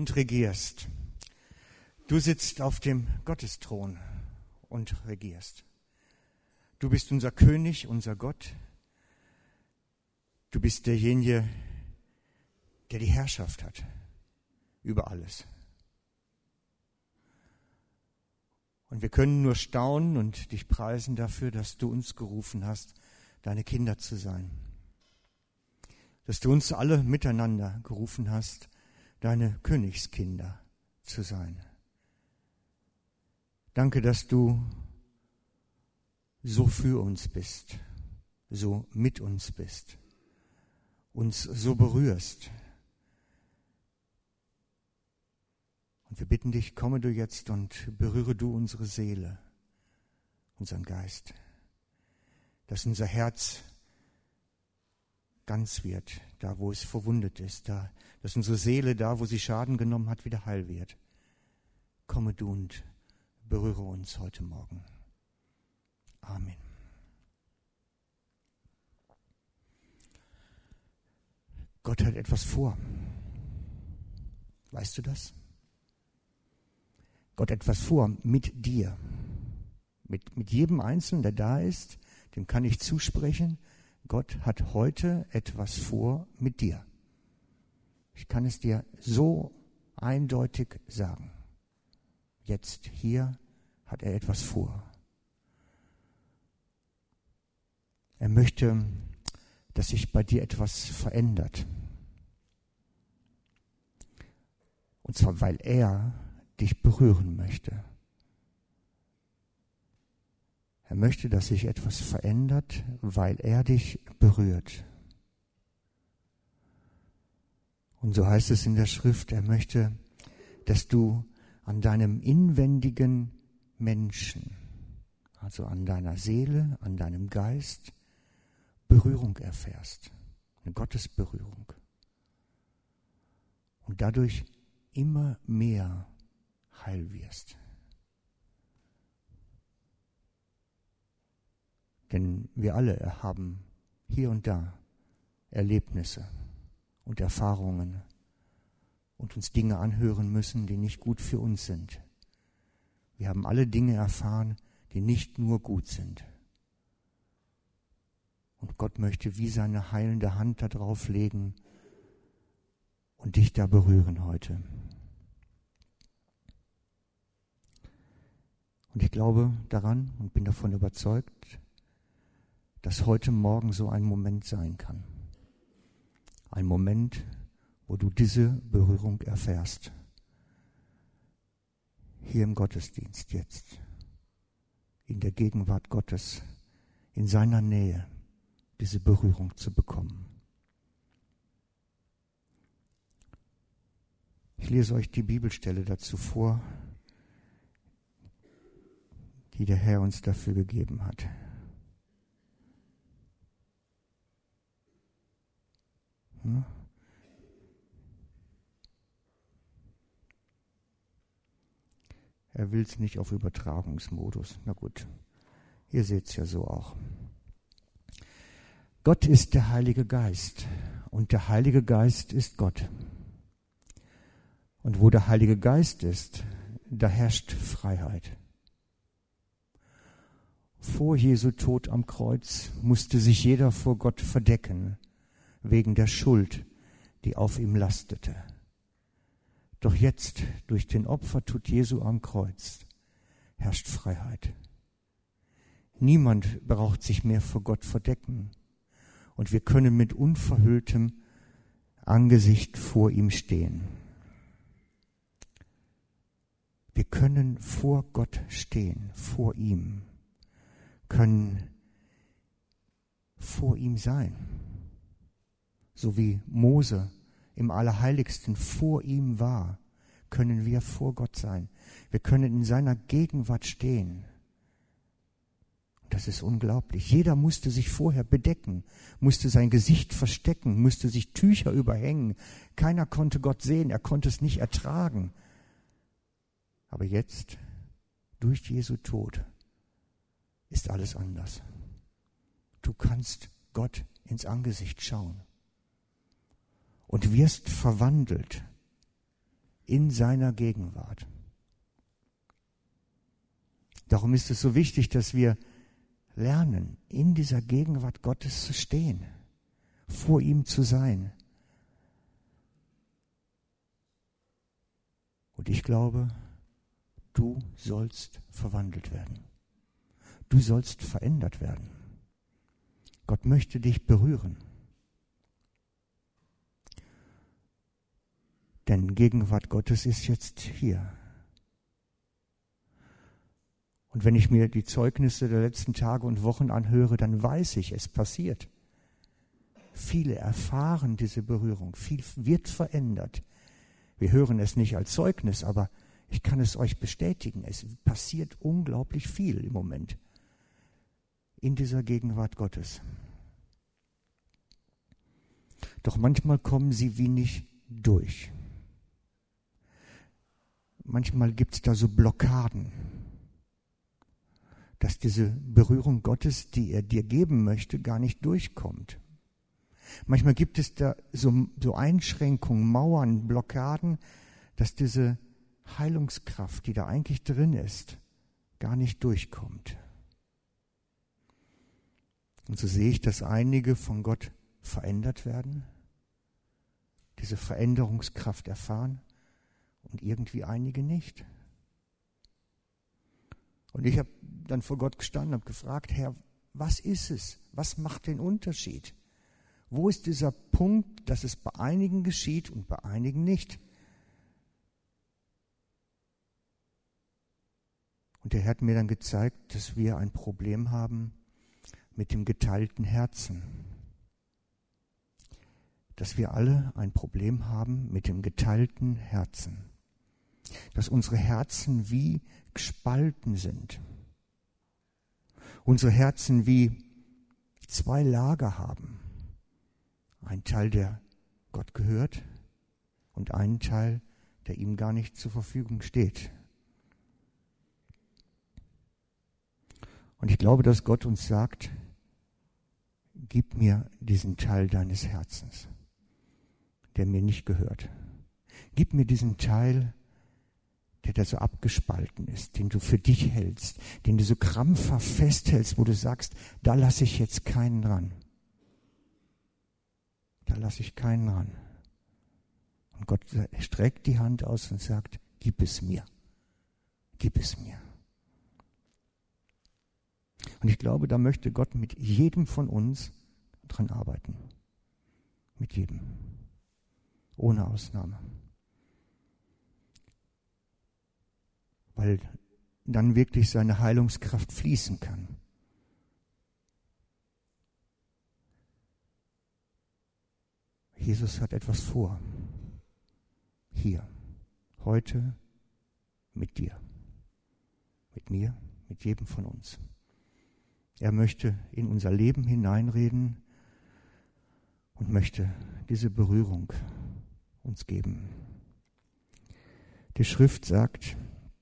und regierst. Du sitzt auf dem Gottesthron und regierst. Du bist unser König, unser Gott. Du bist derjenige, der die Herrschaft hat über alles. Und wir können nur staunen und dich preisen dafür, dass du uns gerufen hast, deine Kinder zu sein. Dass du uns alle miteinander gerufen hast, deine Königskinder zu sein. Danke, dass du so für uns bist, so mit uns bist, uns so berührst. Und wir bitten dich, komme du jetzt und berühre du unsere Seele, unseren Geist, dass unser Herz ganz wird, da wo es verwundet ist, dass unsere Seele da, wo sie Schaden genommen hat, wieder heil wird. Komme du und berühre uns heute Morgen. Amen. Gott hat etwas vor. Weißt du das? Gott hat etwas vor mit dir. Mit jedem Einzelnen, der da ist, dem kann ich zusprechen, Gott hat heute etwas vor mit dir. Ich kann es dir so eindeutig sagen. Jetzt, hier, hat er etwas vor. Er möchte, dass sich bei dir etwas verändert. Und zwar, weil er dich berühren möchte. Er möchte, dass sich etwas verändert, weil er dich berührt. Und so heißt es in der Schrift, er möchte, dass du an deinem inwendigen Menschen, also an deiner Seele, an deinem Geist, Berührung erfährst. Eine Gottesberührung. Und dadurch immer mehr heil wirst. Denn wir alle haben hier und da Erlebnisse und Erfahrungen und uns Dinge anhören müssen, die nicht gut für uns sind. Wir haben alle Dinge erfahren, die nicht nur gut sind. Und Gott möchte wie seine heilende Hand da drauf legen und dich da berühren heute. Und ich glaube daran und bin davon überzeugt, dass heute Morgen so ein Moment sein kann. Ein Moment, wo du diese Berührung erfährst. Hier im Gottesdienst jetzt. In der Gegenwart Gottes. In seiner Nähe. Diese Berührung zu bekommen. Ich lese euch die Bibelstelle dazu vor, die der Herr uns dafür gegeben hat. Er will es nicht auf Übertragungsmodus. Na gut, ihr seht es ja so auch. Gott ist der Heilige Geist und der Heilige Geist ist Gott. Und wo der Heilige Geist ist, da herrscht Freiheit. Vor Jesu Tod am Kreuz musste sich jeder vor Gott verdecken, wegen der Schuld, die auf ihm lastete. Doch jetzt, durch den Opfertod Jesu am Kreuz, herrscht Freiheit. Niemand braucht sich mehr vor Gott verdecken und wir können mit unverhülltem Angesicht vor ihm stehen. Wir können vor Gott stehen, vor ihm, können vor ihm sein. So wie Mose im Allerheiligsten vor ihm war, können wir vor Gott sein. Wir können in seiner Gegenwart stehen. Das ist unglaublich. Jeder musste sich vorher bedecken, musste sein Gesicht verstecken, musste sich Tücher überhängen. Keiner konnte Gott sehen, er konnte es nicht ertragen. Aber jetzt, durch Jesu Tod, ist alles anders. Du kannst Gott ins Angesicht schauen und wirst verwandelt in seiner Gegenwart. Darum ist es so wichtig, dass wir lernen, in dieser Gegenwart Gottes zu stehen, vor ihm zu sein. Und ich glaube, du sollst verwandelt werden. Du sollst verändert werden. Gott möchte dich berühren. Denn Gegenwart Gottes ist jetzt hier. Und wenn ich mir die Zeugnisse der letzten Tage und Wochen anhöre, dann weiß ich, es passiert. Viele erfahren diese Berührung, viel wird verändert. Wir hören es nicht als Zeugnis, aber ich kann es euch bestätigen, es passiert unglaublich viel im Moment in dieser Gegenwart Gottes. Doch manchmal kommen sie wie nicht durch. Manchmal gibt es da so Blockaden, dass diese Berührung Gottes, die er dir geben möchte, gar nicht durchkommt. Manchmal gibt es da so Einschränkungen, Mauern, Blockaden, dass diese Heilungskraft, die da eigentlich drin ist, gar nicht durchkommt. Und so sehe ich, dass einige von Gott verändert werden, diese Veränderungskraft erfahren und irgendwie einige nicht. Und ich habe dann vor Gott gestanden und habe gefragt, Herr, was ist es? Was macht den Unterschied? Wo ist dieser Punkt, dass es bei einigen geschieht und bei einigen nicht? Und der Herr hat mir dann gezeigt, dass wir ein Problem haben mit dem geteilten Herzen. Dass wir alle ein Problem haben mit dem geteilten Herzen. Dass unsere Herzen wie gespalten sind. Unsere Herzen wie zwei Lager haben. Ein Teil, der Gott gehört und einen Teil, der ihm gar nicht zur Verfügung steht. Und ich glaube, dass Gott uns sagt, gib mir diesen Teil deines Herzens, der mir nicht gehört. Gib mir diesen Teil, der da so abgespalten ist, den du für dich hältst, den du so krampfhaft festhältst, wo du sagst, da lasse ich jetzt keinen ran. Da lasse ich keinen ran. Und Gott streckt die Hand aus und sagt, gib es mir. Gib es mir. Und ich glaube, da möchte Gott mit jedem von uns dran arbeiten. Mit jedem. Ohne Ausnahme. Weil dann wirklich seine Heilungskraft fließen kann. Jesus hat etwas vor. Hier, heute, mit dir. Mit mir, mit jedem von uns. Er möchte in unser Leben hineinreden und möchte diese Berührung uns geben. Die Schrift sagt,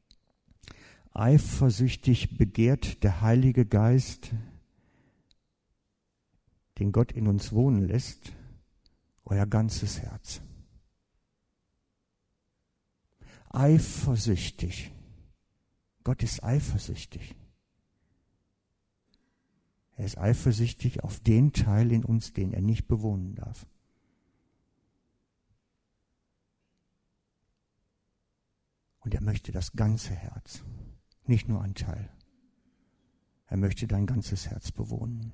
eifersüchtig begehrt der Heilige Geist, den Gott in uns wohnen lässt, euer ganzes Herz. Eifersüchtig. Gott ist eifersüchtig. Er ist eifersüchtig auf den Teil in uns, den er nicht bewohnen darf. Und er möchte das ganze Herz, nicht nur ein Teil. Er möchte dein ganzes Herz bewohnen.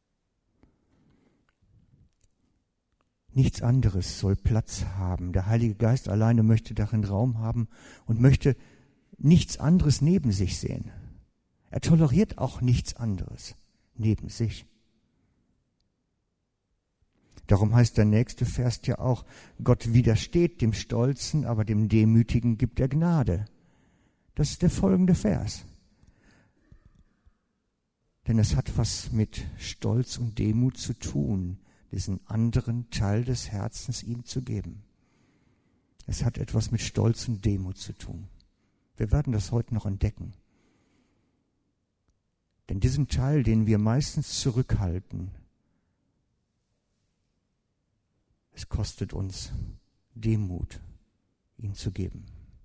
Nichts anderes soll Platz haben. Der Heilige Geist alleine möchte darin Raum haben und möchte nichts anderes neben sich sehen. Er toleriert auch nichts anderes neben sich. Darum heißt der nächste Vers ja auch, Gott widersteht dem Stolzen, aber dem Demütigen gibt er Gnade. Das ist der folgende Vers. Denn es hat was mit Stolz und Demut zu tun, diesen anderen Teil des Herzens ihm zu geben. Es hat etwas mit Stolz und Demut zu tun. Wir werden das heute noch entdecken. Denn diesen Teil, den wir meistens zurückhalten, es kostet uns Demut, ihn zu geben.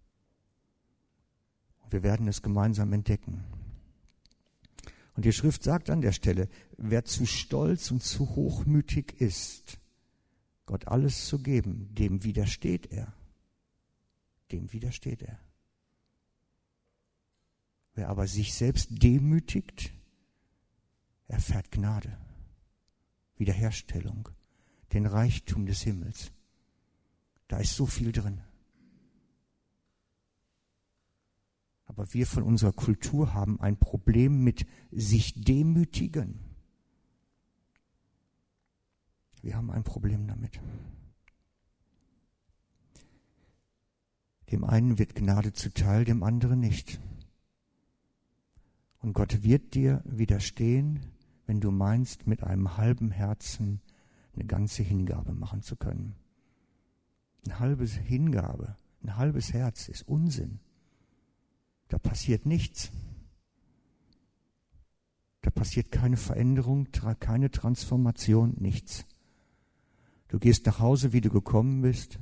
Wir werden es gemeinsam entdecken. Und die Schrift sagt an der Stelle, wer zu stolz und zu hochmütig ist, Gott alles zu geben, dem widersteht er. Dem widersteht er. Wer aber sich selbst demütigt, erfährt Gnade, Wiederherstellung, den Reichtum des Himmels. Da ist so viel drin. Aber wir von unserer Kultur haben ein Problem mit sich demütigen. Wir haben ein Problem damit. Dem einen wird Gnade zuteil, dem anderen nicht. Und Gott wird dir widerstehen, wenn du meinst, mit einem halben Herzen eine ganze Hingabe machen zu können. Eine halbe Hingabe, ein halbes Herz ist Unsinn. Da passiert nichts. Da passiert keine Veränderung, keine Transformation, nichts. Du gehst nach Hause, wie du gekommen bist.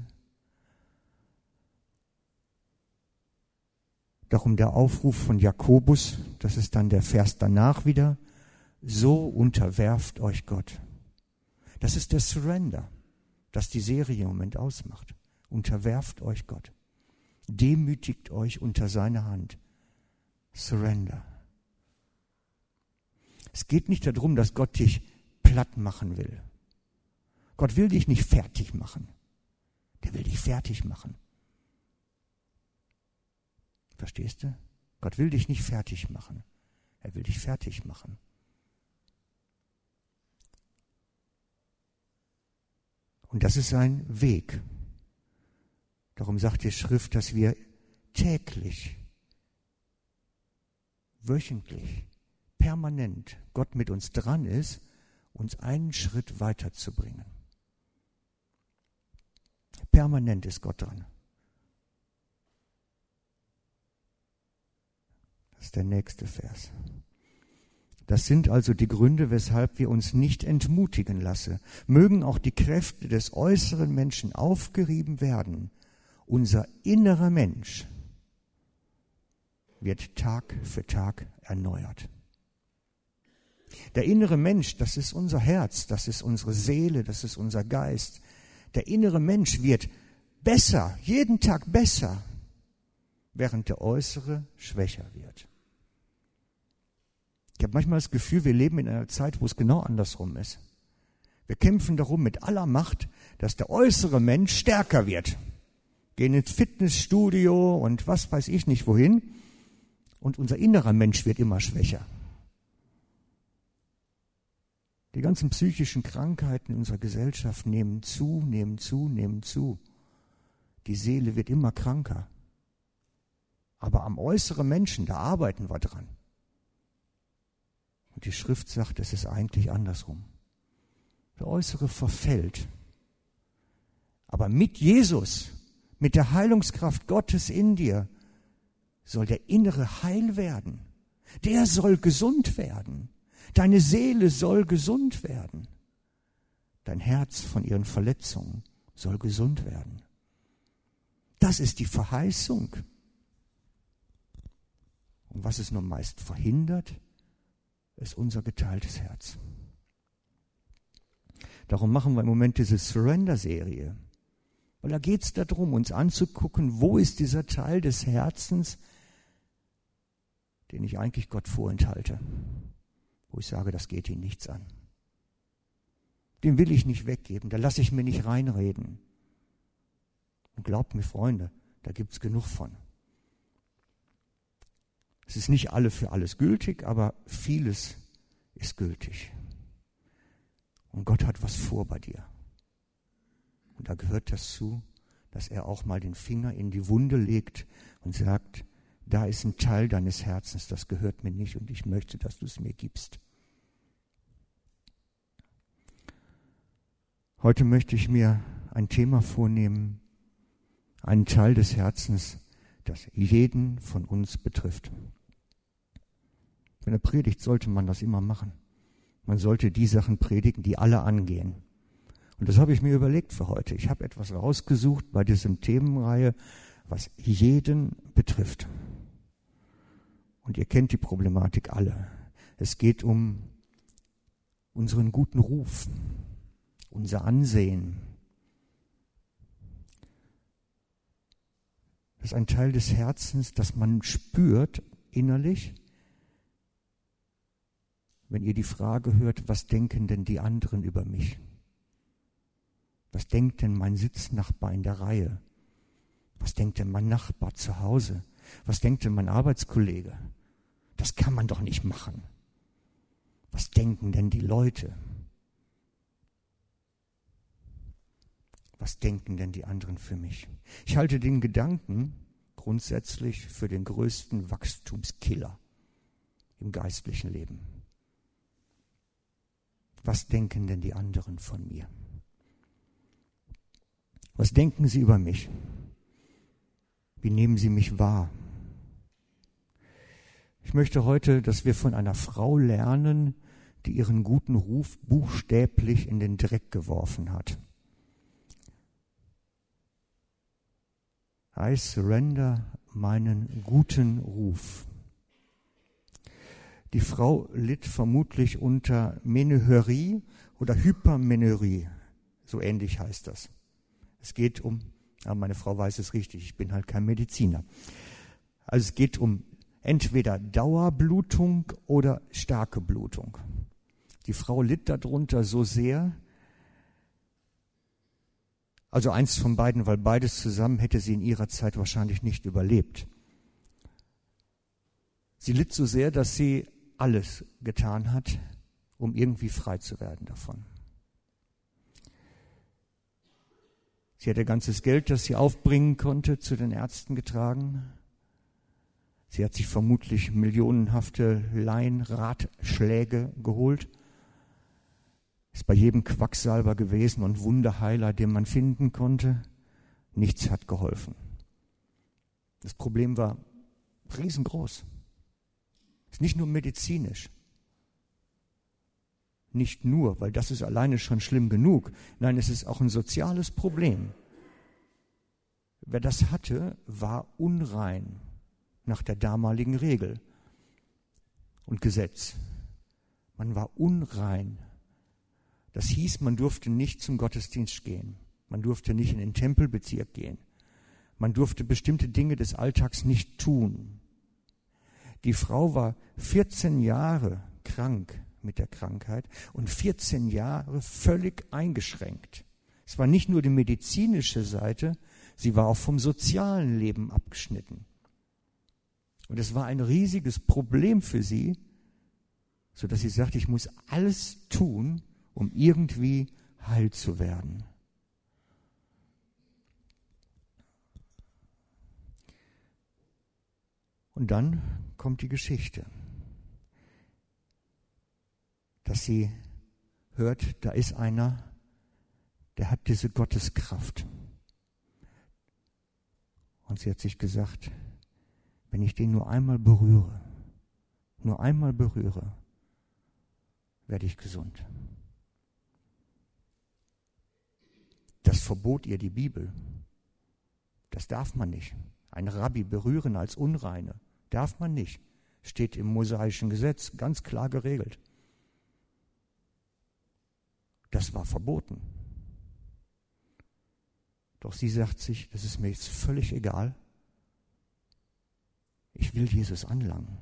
Darum der Aufruf von Jakobus, das ist dann der Vers danach wieder, so unterwerft euch Gott. Das ist der Surrender, das die Serie im Moment ausmacht. Unterwerft euch Gott. Demütigt euch unter seine Hand. Surrender. Es geht nicht darum, dass Gott dich platt machen will. Gott will dich nicht fertig machen. Der will dich fertig machen. Verstehst du? Gott will dich nicht fertig machen. Er will dich fertig machen. Und das ist ein Weg. Darum sagt die Schrift, dass wir täglich, wöchentlich, permanent Gott mit uns dran ist, uns einen Schritt weiterzubringen. Permanent ist Gott dran. Das ist der nächste Vers. Das sind also die Gründe, weshalb wir uns nicht entmutigen lassen. Mögen auch die Kräfte des äußeren Menschen aufgerieben werden. Unser innerer Mensch wird Tag für Tag erneuert. Der innere Mensch, das ist unser Herz, das ist unsere Seele, das ist unser Geist. Der innere Mensch wird besser, jeden Tag besser, während der äußere schwächer wird. Ich habe manchmal das Gefühl, wir leben in einer Zeit, wo es genau andersrum ist. Wir kämpfen darum mit aller Macht, dass der äußere Mensch stärker wird. Gehen ins Fitnessstudio und was weiß ich nicht wohin. Und unser innerer Mensch wird immer schwächer. Die ganzen psychischen Krankheiten in unserer Gesellschaft nehmen zu. Die Seele wird immer kranker. Aber am äußeren Menschen, da arbeiten wir dran. Und die Schrift sagt, es ist eigentlich andersrum. Der Äußere verfällt. Aber mit Jesus, mit der Heilungskraft Gottes in dir, soll der Innere heil werden. Der soll gesund werden. Deine Seele soll gesund werden. Dein Herz von ihren Verletzungen soll gesund werden. Das ist die Verheißung. Und was es nur meist verhindert, ist unser geteiltes Herz. Darum machen wir im Moment diese Surrender-Serie. Weil da geht es darum, uns anzugucken, wo ist dieser Teil des Herzens, den ich eigentlich Gott vorenthalte. Wo ich sage, das geht ihn nichts an. Den will ich nicht weggeben, da lasse ich mir nicht reinreden. Und glaubt mir, Freunde, da gibt es genug von. Es ist nicht alle für alles gültig, aber vieles ist gültig. Und Gott hat was vor bei dir. Und da gehört das zu, dass er auch mal den Finger in die Wunde legt und sagt, da ist ein Teil deines Herzens, das gehört mir nicht und ich möchte, dass du es mir gibst. Heute möchte ich mir ein Thema vornehmen, einen Teil des Herzens, das jeden von uns betrifft. In der Predigt sollte man das immer machen. Man sollte die Sachen predigen, die alle angehen. Und das habe ich mir überlegt für heute. Ich habe etwas rausgesucht bei diesem Themenreihe, was jeden betrifft. Und ihr kennt die Problematik alle. Es geht um unseren guten Ruf, unser Ansehen. Das ist ein Teil des Herzens, das man spürt innerlich, wenn ihr die Frage hört, was denken denn die anderen über mich? Was denkt denn mein Sitznachbar in der Reihe? Was denkt denn mein Nachbar zu Hause? Was denkt denn mein Arbeitskollege? Das kann man doch nicht machen. Was denken denn die Leute? Was denken denn die anderen für mich? Ich halte den Gedanken grundsätzlich für den größten Wachstumskiller im geistlichen Leben. Was denken denn die anderen von mir? Was denken sie über mich? Wie nehmen sie mich wahr? Ich möchte heute, dass wir von einer Frau lernen, die ihren guten Ruf buchstäblich in den Dreck geworfen hat. I surrender meinen guten Ruf. Die Frau litt vermutlich unter Meneurie oder Hypermeneurie. So ähnlich heißt das. Es geht um, aber meine Frau weiß es richtig, ich bin halt kein Mediziner. Also es geht um entweder Dauerblutung oder starke Blutung. Die Frau litt darunter so sehr, also eins von beiden, weil beides zusammen hätte sie in ihrer Zeit wahrscheinlich nicht überlebt. Sie litt so sehr, dass sie alles getan hat, um irgendwie frei zu werden davon. Sie hatte ganzes Geld, das sie aufbringen konnte, zu den Ärzten getragen. Sie hat sich vermutlich millionenhafte Laienratschläge geholt, ist bei jedem Quacksalber gewesen und Wunderheiler, den man finden konnte. Nichts hat geholfen. Das Problem war riesengroß. Ist nicht nur medizinisch. Nicht nur, weil das ist alleine schon schlimm genug. Nein, es ist auch ein soziales Problem. Wer das hatte, war unrein nach der damaligen Regel und Gesetz. Man war unrein. Das hieß, man durfte nicht zum Gottesdienst gehen. Man durfte nicht in den Tempelbezirk gehen. Man durfte bestimmte Dinge des Alltags nicht tun. Die Frau war 14 Jahre krank mit der Krankheit und 14 Jahre völlig eingeschränkt. Es war nicht nur die medizinische Seite, sie war auch vom sozialen Leben abgeschnitten. Und es war ein riesiges Problem für sie, sodass sie sagte, ich muss alles tun, um irgendwie heil zu werden. Und dann kommt die Geschichte, dass sie hört, da ist einer, der hat diese Gotteskraft. Und sie hat sich gesagt, wenn ich den nur einmal berühre, werde ich gesund. Das verbot ihr die Bibel. Das darf man nicht. Ein Rabbi berühren als Unreine darf man nicht. Steht im mosaischen Gesetz ganz klar geregelt. Das war verboten. Doch sie sagt sich, das ist mir jetzt völlig egal. Ich will Jesus anlangen.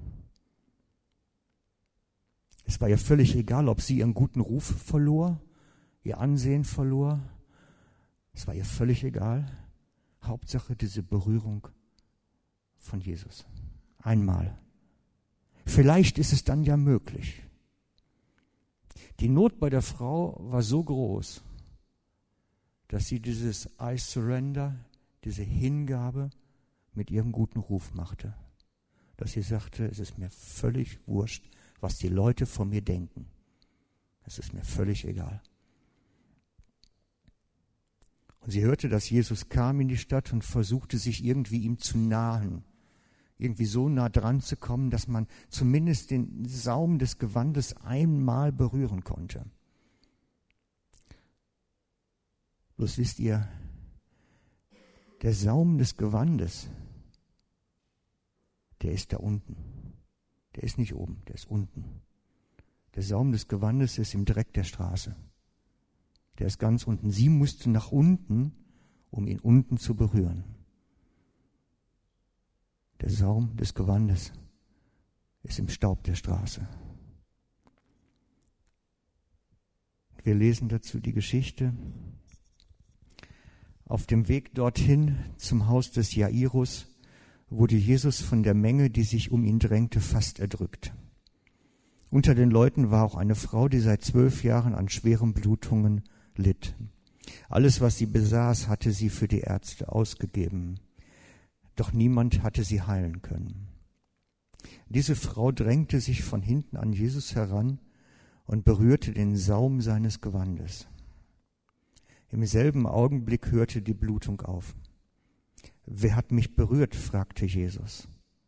Es war ihr völlig egal, ob sie ihren guten Ruf verlor, ihr Ansehen verlor. Es war ihr völlig egal. Hauptsache diese Berührung von Jesus. Einmal. Vielleicht ist es dann ja möglich. Die Not bei der Frau war so groß, dass sie dieses I surrender, diese Hingabe mit ihrem guten Ruf machte. Dass sie sagte, es ist mir völlig wurscht, was die Leute von mir denken. Es ist mir völlig egal. Und sie hörte, dass Jesus kam in die Stadt und versuchte, sich irgendwie ihm zu nahen. Irgendwie so nah dran zu kommen, dass man zumindest den Saum des Gewandes einmal berühren konnte. Bloß wisst ihr, der Saum des Gewandes, der ist da unten. Der ist nicht oben, der ist unten. Der Saum des Gewandes ist im Dreck der Straße. Der ist ganz unten. Sie musste nach unten, um ihn unten zu berühren. Der Saum des Gewandes ist im Staub der Straße. Wir lesen dazu die Geschichte. Auf dem Weg dorthin zum Haus des Jairus wurde Jesus von der Menge, die sich um ihn drängte, fast erdrückt. Unter den Leuten war auch eine Frau, die seit 12 Jahren an schweren Blutungen litt. Alles, was sie besaß, hatte sie für die Ärzte ausgegeben. Doch niemand hatte sie heilen können. Diese Frau drängte sich von hinten an Jesus heran und berührte den Saum seines Gewandes. Im selben Augenblick hörte die Blutung auf. »Wer hat mich berührt?« fragte Jesus.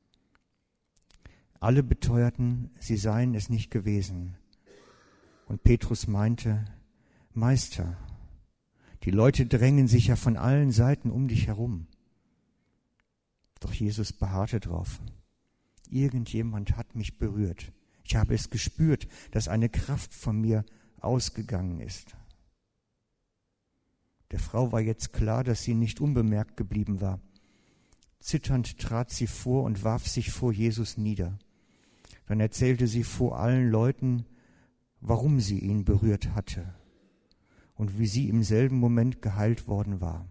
Alle beteuerten, sie seien es nicht gewesen. Und Petrus meinte, »Meister, die Leute drängen sich ja von allen Seiten um dich herum.« Doch Jesus beharrte drauf. »Irgendjemand hat mich berührt. Ich habe es gespürt, dass eine Kraft von mir ausgegangen ist.« Der Frau war jetzt klar, dass sie nicht unbemerkt geblieben war. Zitternd trat sie vor und warf sich vor Jesus nieder. Dann erzählte sie vor allen Leuten, warum sie ihn berührt hatte und wie sie im selben Moment geheilt worden war.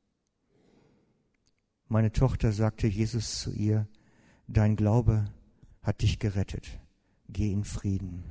»Meine Tochter«, sagte Jesus zu ihr, »dein Glaube hat dich gerettet. Geh in Frieden.«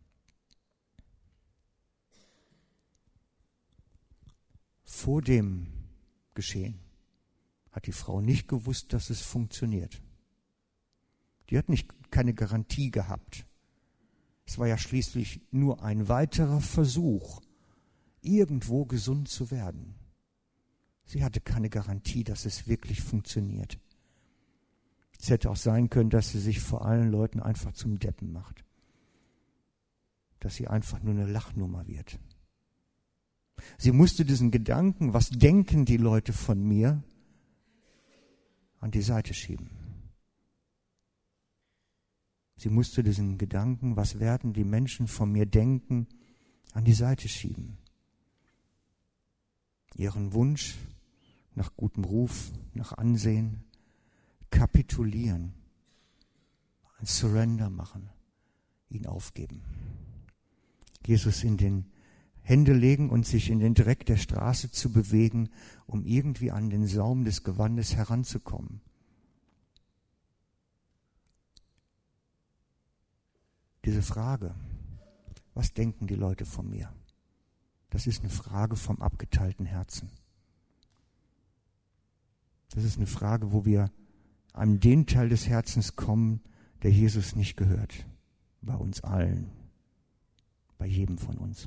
Vor dem Geschehen hat die Frau nicht gewusst, dass es funktioniert. Die hat keine Garantie gehabt. Es war ja schließlich nur ein weiterer Versuch, irgendwo gesund zu werden. Sie hatte keine Garantie, dass es wirklich funktioniert. Es hätte auch sein können, dass sie sich vor allen Leuten einfach zum Deppen macht. Dass sie einfach nur eine Lachnummer wird. Sie musste diesen Gedanken, was denken die Leute von mir, an die Seite schieben. Sie musste diesen Gedanken, was werden die Menschen von mir denken, an die Seite schieben. Ihren Wunsch nach gutem Ruf, nach Ansehen, kapitulieren, ein Surrender machen, ihn aufgeben. Jesus in den Hände legen und sich in den Dreck der Straße zu bewegen, um irgendwie an den Saum des Gewandes heranzukommen. Diese Frage, was denken die Leute von mir? Das ist eine Frage vom abgeteilten Herzen. Das ist eine Frage, wo wir an den Teil des Herzens kommen, der Jesus nicht gehört. Bei uns allen. Bei jedem von uns.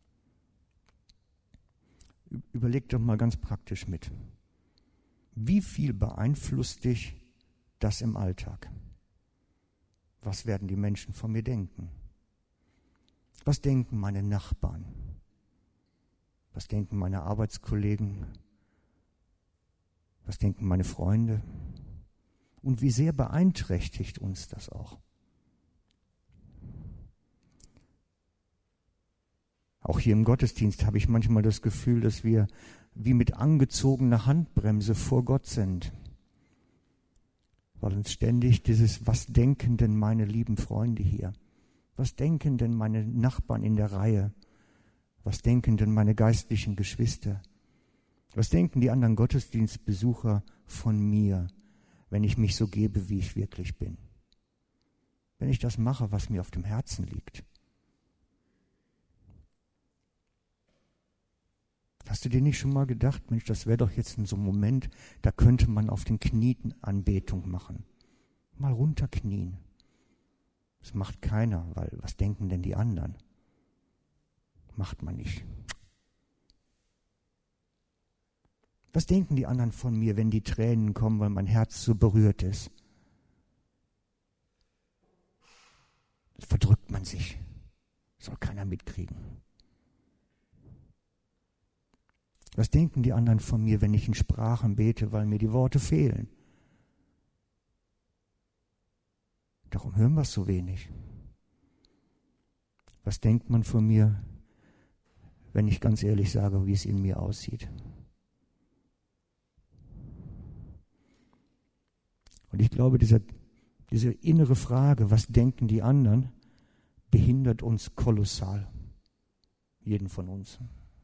Überleg doch mal ganz praktisch mit. Wie viel beeinflusst dich das im Alltag? Was werden die Menschen von mir denken? Was denken meine Nachbarn? Was denken meine Arbeitskollegen? Was denken meine Freunde? Und wie sehr beeinträchtigt uns das auch? Auch hier im Gottesdienst habe ich manchmal das Gefühl, dass wir wie mit angezogener Handbremse vor Gott sind. Weil uns ständig dieses, was denken denn meine lieben Freunde hier? Was denken denn meine Nachbarn in der Reihe? Was denken denn meine geistlichen Geschwister? Was denken die anderen Gottesdienstbesucher von mir, wenn ich mich so gebe, wie ich wirklich bin? Wenn ich das mache, was mir auf dem Herzen liegt? Hast du dir nicht schon mal gedacht, Mensch, das wäre doch jetzt in so einem Moment, da könnte man auf den Knien Anbetung machen. Mal runterknien. Das macht keiner, weil was denken denn die anderen? Macht man nicht. Was denken die anderen von mir, wenn die Tränen kommen, weil mein Herz so berührt ist? Verdrückt man sich. Soll keiner mitkriegen. Was denken die anderen von mir, wenn ich in Sprachen bete, weil mir die Worte fehlen? Darum hören wir es so wenig. Was denkt man von mir, wenn ich ganz ehrlich sage, wie es in mir aussieht? Und ich glaube, diese innere Frage, was denken die anderen, behindert uns kolossal. Jeden von uns.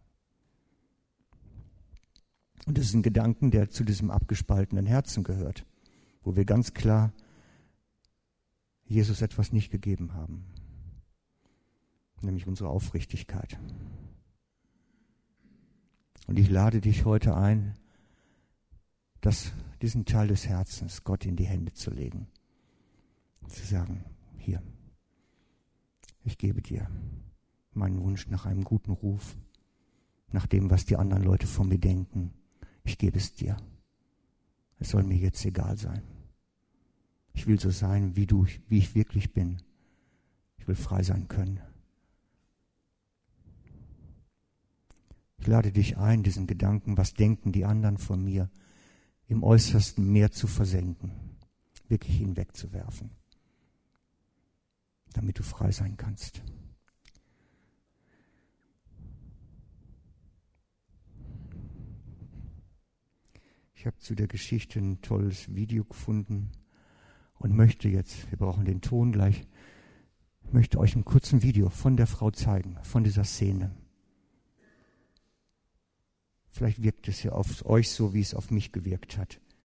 Und das ist ein Gedanken, der zu diesem abgespaltenen Herzen gehört, wo wir ganz klar Jesus etwas nicht gegeben haben, nämlich unsere Aufrichtigkeit. Und ich lade dich heute ein, diesen Teil des Herzens Gott in die Hände zu legen. Zu sagen, hier, ich gebe dir meinen Wunsch nach einem guten Ruf, nach dem, was die anderen Leute von mir denken. Ich gebe es dir. Es soll mir jetzt egal sein. Ich will so sein, wie ich wirklich bin. Ich will frei sein können. Ich lade dich ein, diesen Gedanken, was denken die anderen von mir, im äußersten Meer zu versenken, wirklich hinwegzuwerfen, damit du frei sein kannst. Ich habe zu der Geschichte ein tolles Video gefunden und möchte jetzt, wir brauchen den Ton gleich, möchte euch ein kurzes Video von der Frau zeigen, von dieser Szene. Vielleicht wirkt es ja auf euch so, wie es auf mich gewirkt hat.